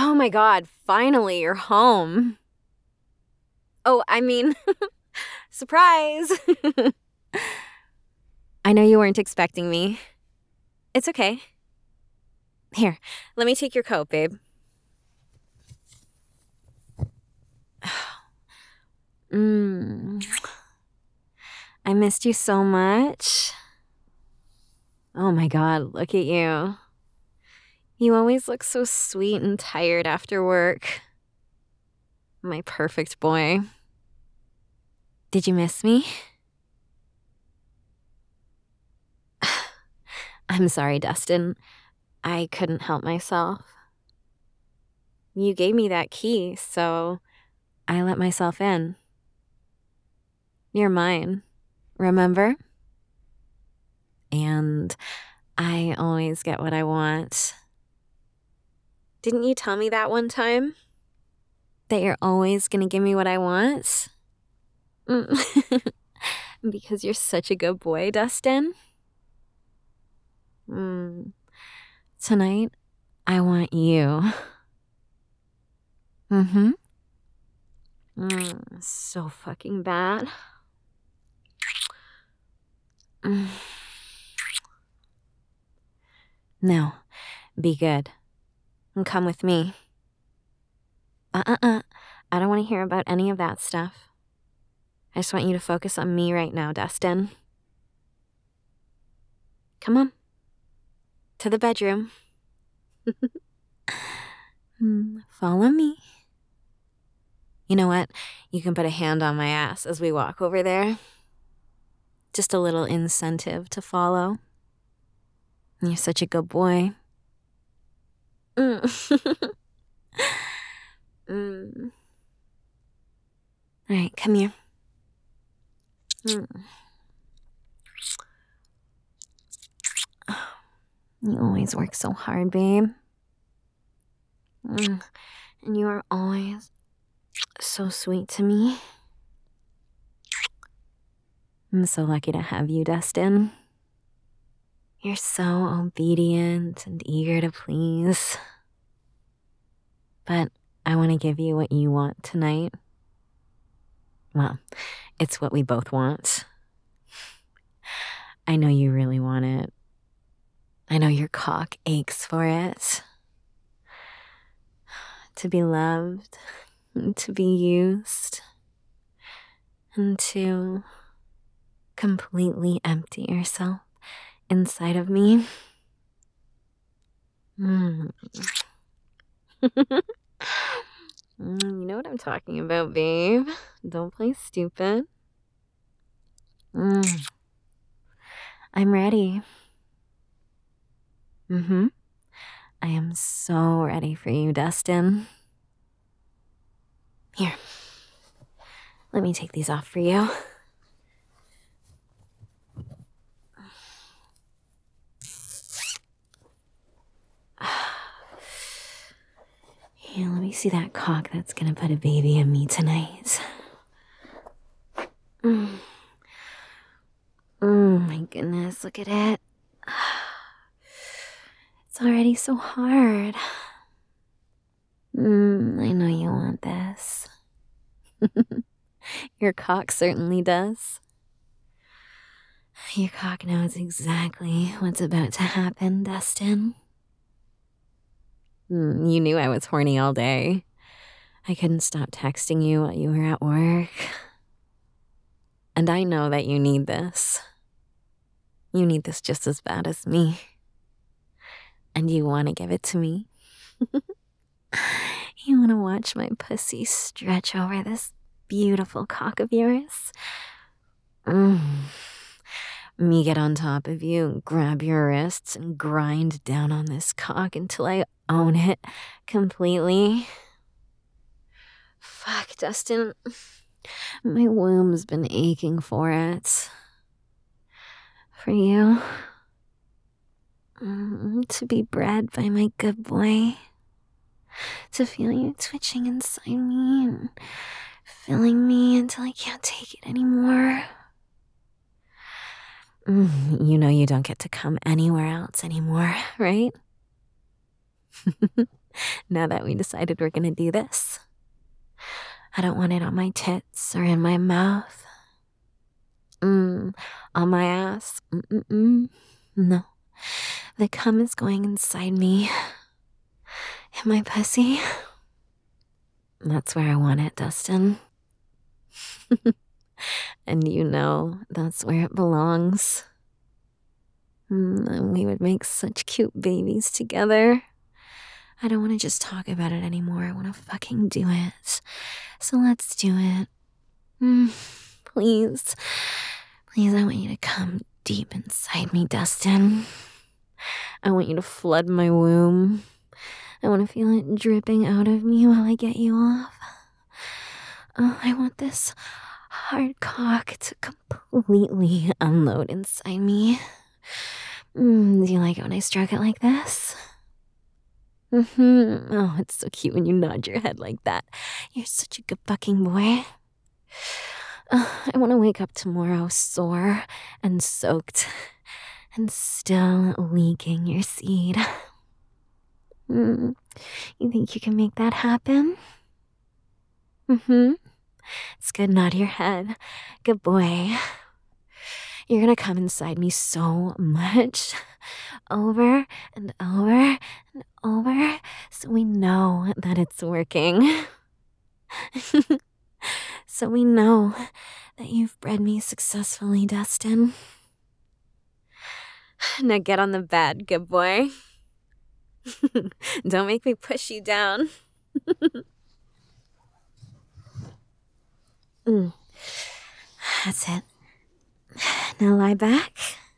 Oh my God, finally, you're home. Oh, I mean, surprise! I know you weren't expecting me. It's okay. Here, let me take your coat, babe. I missed you so much. Oh my God, look at you. You always look so sweet and tired after work. My perfect boy. Did you miss me? I'm sorry, Dustin. I couldn't help myself. You gave me that key, so I let myself in. You're mine, remember? And I always get what I want. Didn't you tell me that one time? That you're always gonna give me what I want? Because you're such a good boy, Dustin. Tonight, I want you. So fucking bad. No, be good. And come with me. I don't want to hear about any of that stuff. I just want you to focus on me right now, Dustin. Come on. To the bedroom. Follow me. You know what? You can put a hand on my ass as we walk over there. Just a little incentive to follow. You're such a good boy. All right, come here. You always work so hard, babe. And you are always so sweet to me. I'm so lucky to have you, Dustin. You're so obedient and eager to please. But I want to give you what you want tonight. Well, it's what we both want. I know you really want it. I know your cock aches for it. To be loved, to be used, and to completely empty yourself inside of me. You know what I'm talking about, babe. Don't play stupid. I'm ready. I am so ready for you, Dustin. Here. Let me take these off for you. Here, let me see that cock that's gonna put a baby in me tonight. My goodness, look at it. It's already so hard. I know you want this. Your cock certainly does. Your cock knows exactly what's about to happen, Dustin. You knew I was horny all day. I couldn't stop texting you while you were at work. And I know that you need this. You need this just as bad as me. And you want to give it to me. You want to watch my pussy stretch over this beautiful cock of yours. Me get on top of you and grab your wrists and grind down on this cock until I own it completely. Fuck, Dustin. My womb's been aching for it. For you. To be bred by my good boy. To feel you twitching inside me and filling me until I can't take it anymore. You know you don't get to come anywhere else anymore, right? Now that we decided we're gonna do this, I don't want it on my tits or in my mouth. On my ass. No. The cum is going inside me. In my pussy. That's where I want it, Dustin. And you know that's where it belongs. And we would make such cute babies together. I don't want to just talk about it anymore. I want to fucking do it. So let's do it. Please. Please, I want you to come deep inside me, Dustin. I want you to flood my womb. I want to feel it dripping out of me while I get you off. I want this hard cock to completely unload inside me. Do you like it when I stroke it like this? Oh, it's so cute when you nod your head like that. You're such a good fucking boy. I want to wake up tomorrow sore and soaked and still leaking your seed. You think you can make that happen? It's good. Nod your head. Good boy. You're gonna come inside me so much. Over and over and over. So we know that it's working. So we know that you've bred me successfully, Dustin. Now get on the bed, good boy. Don't make me push you down. That's it. Now lie back.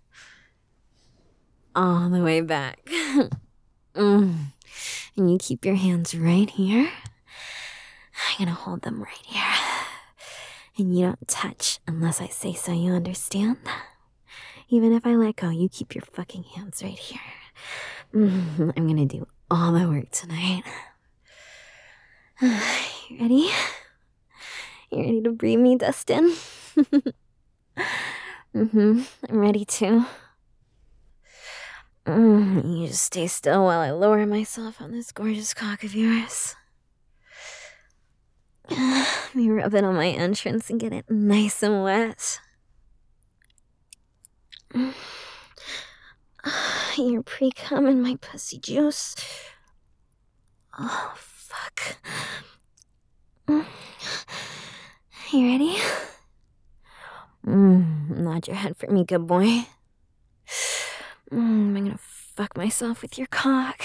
All the way back. And you keep your hands right here. I'm gonna hold them right here. And you don't touch unless I say so, you understand? Even if I let go, you keep your fucking hands right here. I'm gonna do all the work tonight. You ready? You ready to breathe me, Dustin? I'm ready to. You just stay still while I lower myself on this gorgeous cock of yours. Let me rub it on my entrance and get it nice and wet. Your pre-cum and my pussy juice. Oh, fuck. You ready? Nod your head for me, good boy. I'm gonna fuck myself with your cock.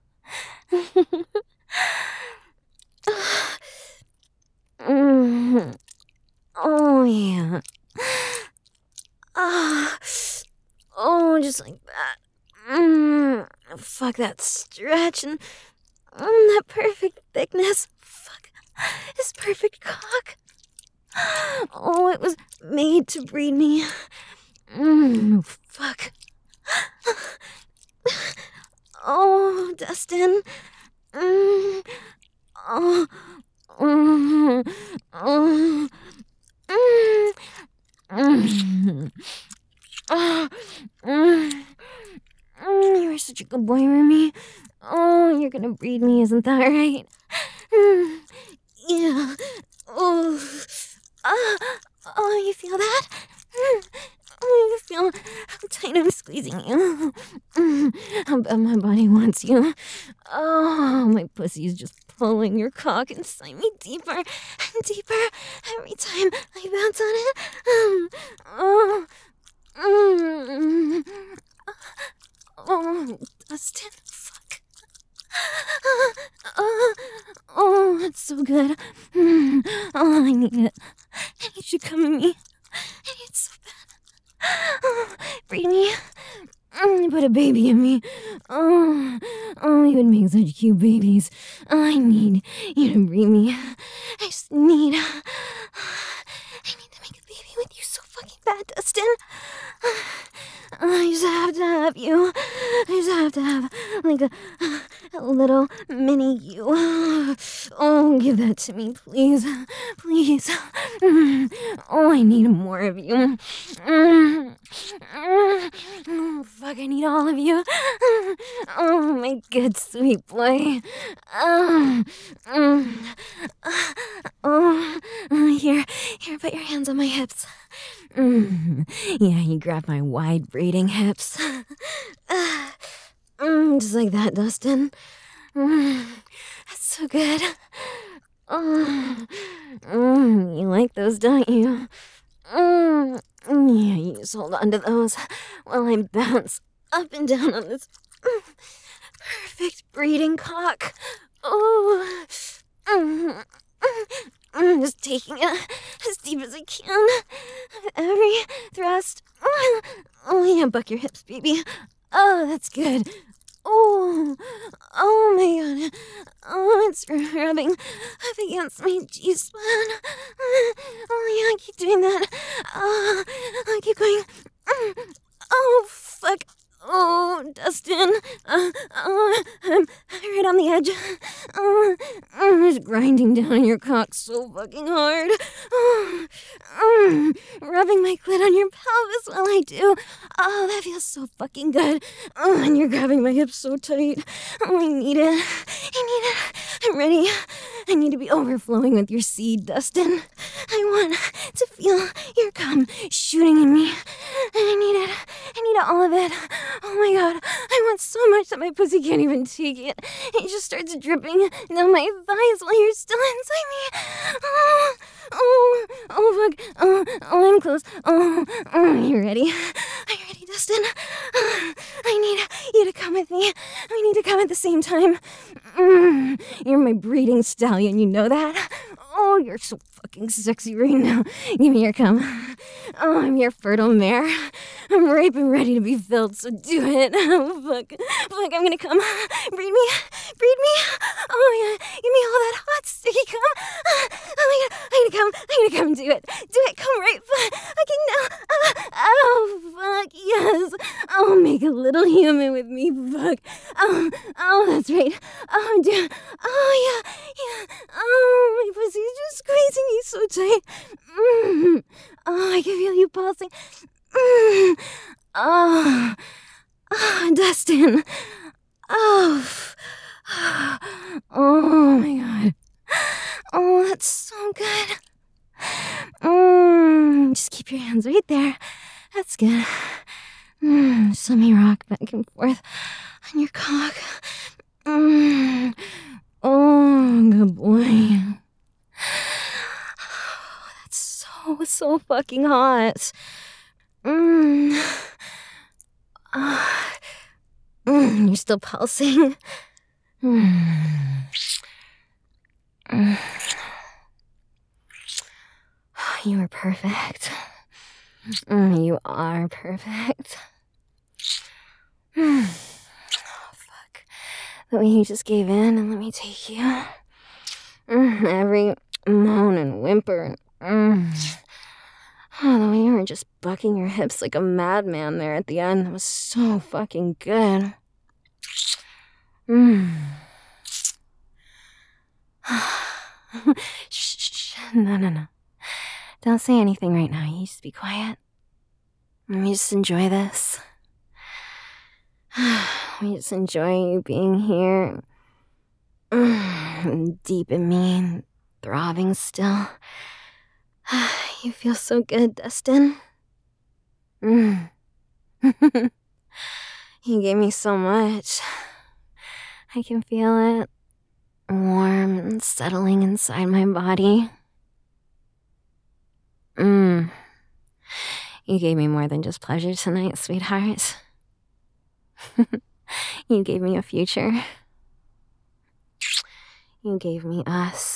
Oh, yeah. Oh, just like that. Fuck that stretch and that perfect thickness. Fuck this perfect cock. Oh, it was made to breed me. Fuck. Oh, Dustin. You're such a good boy, Remy. Oh, you're gonna breed me, isn't that right? Yeah. Oh, you feel that? Oh, you feel how tight I'm squeezing you. How bad my body wants you. Oh, my pussy is just pulling your cock inside me deeper and deeper every time I bounce on it. Oh, Dustin, fuck. Oh, it's so good. Oh, I need it. I need you to come at me. I need it so bad. Breed me. Put a baby in me. Oh, you would make such cute babies. I need you to breed me. I just need. I need to make a baby with you so fucking bad, Dustin. I just have to have you. I just have to have, like, a little mini you. Oh, give that to me, please. Please. Oh, I need more of you. Oh, fuck, I need all of you. Oh, my good, sweet boy. Here, put your hands on my hips. Yeah, you grab my wide breathing hips. Just like that, Dustin. That's so good. You like those, don't you? Yeah, you just hold on to those while I bounce up and down on this perfect breeding cock. Oh, I'm just taking it as deep as I can. Every thrust. Oh, yeah, buck your hips, baby. Oh, that's good. Oh my god. Oh, it's rubbing up against my G-spot. Oh, yeah, keep doing that. Oh, keep going. Oh, fuck. Oh, Dustin. I'm right on the edge. I'm just grinding down on your cock so fucking hard. Rubbing my clit on your pelvis while I do. Oh, that feels so fucking good. Oh, and you're grabbing my hips so tight. Oh, I need it. I'm ready. I need to be overflowing with your seed, Dustin. I want to feel your cum shooting in me. And I need it. I need all of it. Oh my god. I want so much that my pussy can't even take it. It just starts dripping down my thighs while you're still inside me. Oh, fuck. Oh, I'm close. Oh, you ready? Are you ready, Dustin? I need you to come with me. We need to come at the same time. You're my breeding stallion, you know that? Oh, you're so fucking sexy right now. Give me your cum. Oh, I'm your fertile mare. I'm ripe and ready to be filled, so do it. Oh, fuck, I'm gonna come. Breed me. Oh, yeah, give me all that hot, sticky cum. Oh my god, I'm gonna come, do it. Come right fucking now. Oh, fuck, yes. Oh, make a little human with me, fuck. Oh, that's right. Oh, dude. Oh, yeah. Oh, my pussy's just squeezing me so tight. Oh, I can feel you pulsing. Oh, Dustin. Oh, oh my god. Oh, that's so good. Just keep your hands right there. That's good. Just let me rock back and forth on your cock. Oh, good boy. Oh, that's so fucking hot. You're still pulsing. You are perfect. You are perfect. Oh, fuck. The way you just gave in and let me take you. Every moan and whimper. Oh, the way you were just bucking your hips like a madman there at the end. That was so fucking good. Shh. No. Don't say anything right now. You just be quiet. Let me just enjoy this. Let me just enjoy you being here. Deep in me, throbbing still. You feel so good, Dustin. You gave me so much. I can feel it. Warm and settling inside my body. You gave me more than just pleasure tonight, sweetheart. You gave me a future. You gave me us.